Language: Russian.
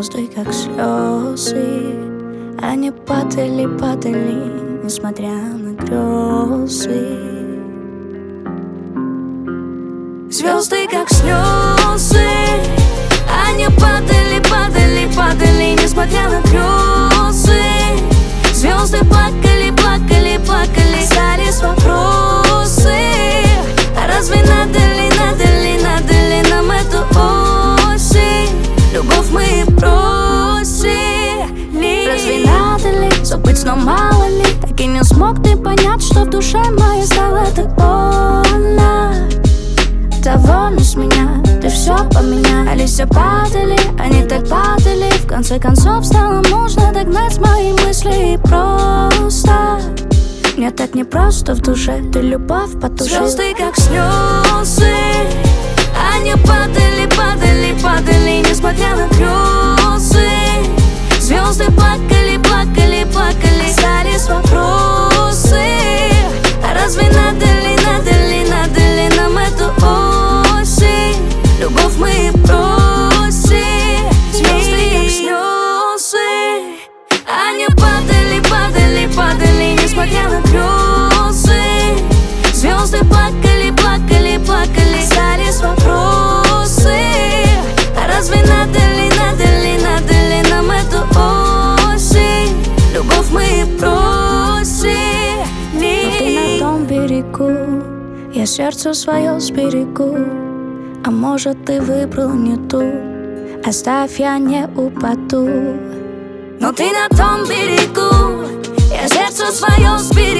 звезды, как слезы. Они падали, падали, несмотря на грезы. Звезды, как слезы. Они падали, падали, падали, несмотря на грезы. Звезды плакали, плакали, плакали. Остались вопросы. А разве надо ли, надо ли, надо ли нам эту осень? Любовь мы и просили. Разве надо ли забыть, но мало ли? Так и не смог ты понять, что в душе моей стало так больно. Довольно с меня, ты все поменял. Листья падали, они так падали. В конце концов стало нужно догнать мои мысли. И просто мне так непросто в душе, ты любовь потушил. Звезды, как слезы. Они падали, падали, падали, несмотря на грезы. Звезды плакали, плакали, плакали. Остались вопросы. А разве надо ли, надо ли, надо ли нам эту осень? Любовь мы и просим. Звезды, как слезы. Они падали, падали, падали, несмотря на грезы. Звезды плакали, плакали, плакали. Остались вопросы. А разве надо ли, надо ли, надо ли нам эту осень? Любовь мы и просим. Но ты на том берегу, я сердце свое сберегу. А может, ты выбрал не ту, оставь, я не упаду. Но ты на том берегу, я сердце свое сберегу.